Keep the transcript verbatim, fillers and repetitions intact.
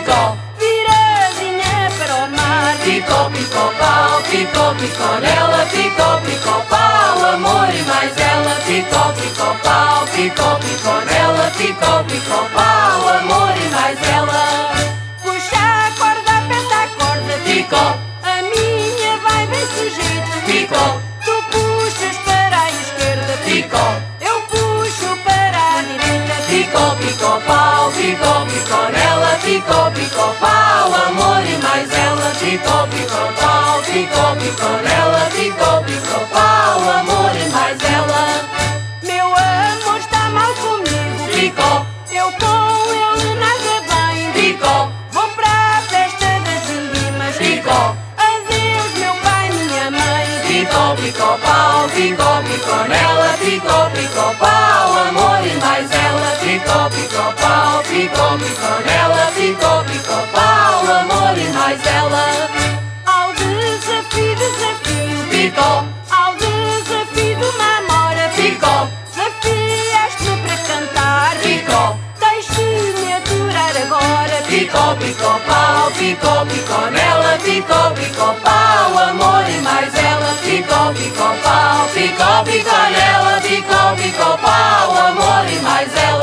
ficou viradinha para o mar. Ficou, ficou pau, ficou, ficou nela, ficou, ficou pau, amor e mais ela. Ficou, ficou pau, ficou, ficou nela, ficou, ficou pau, amor e mais ela. Puxa a corda, aperta a corda, Ficou, a minha vai bem sujeito. ficou, Tu puxas para a esquerda, ficou, eu puxo para a direita. ficou, ficou pau, ficou, ficou nela, ficou, ficou pau, amor e mais ela. Ficou, ficou pau, ficou, ficou nela, ficou, ficou pau, amor e mais ela. Meu amor está mal comigo, Ficou, eu com ele nada bem. ficou, Vou para a festa das vindimas. ficou, Adeus meu pai, minha mãe. ficou, ficou pau, ficou, ficou nela, ficou, ficou pau, amor e mais ela. Ficou, ficou pau, ficou, ficou nela, ficou, ficou pau, amor e mais ela. Ao desafio, desafio, Ficou, ao desafio de uma amora. ficou, Desafiaste-me para cantar. ficou, Deixe-me aturar agora. ficou, ficou pau, ficou, ficou nela, ficou, ficou pau, amor e mais ela. Ficou, ficou pau, ficou, ficou nela, ficou, ficou pau, amor e mais ela.